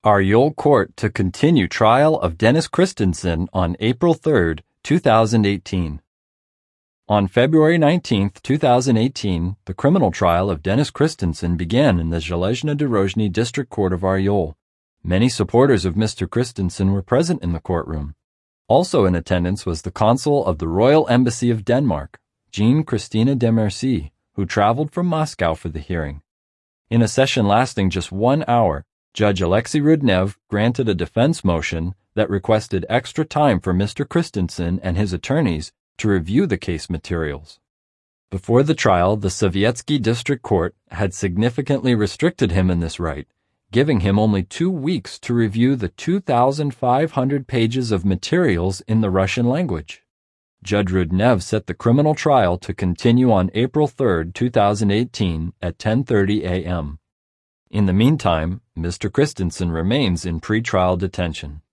Aryol Court to continue trial of Dennis Christensen on April 3, 2018. On February 19, 2018, the criminal trial of Dennis Christensen began in the Zhelezhny Dorozhny District Court of Aryol. Many supporters of Mr. Christensen were present in the courtroom. Also in attendance was the consul of the Royal Embassy of Denmark, Jean Christina Demercy, who traveled from Moscow for the hearing. In a session lasting just 1 hour, Judge Alexei Rudnev granted a defense motion that requested extra time for Mr. Christensen and his attorneys to review the case materials. Before the trial, the Sovietsky District Court had significantly restricted him in this right, giving him only 2 weeks to review the 2,500 pages of materials in the Russian language. Judge Rudnev set the criminal trial to continue on April 3, 2018 at 10:30 a.m. In the meantime, Mr. Christensen remains in pretrial detention.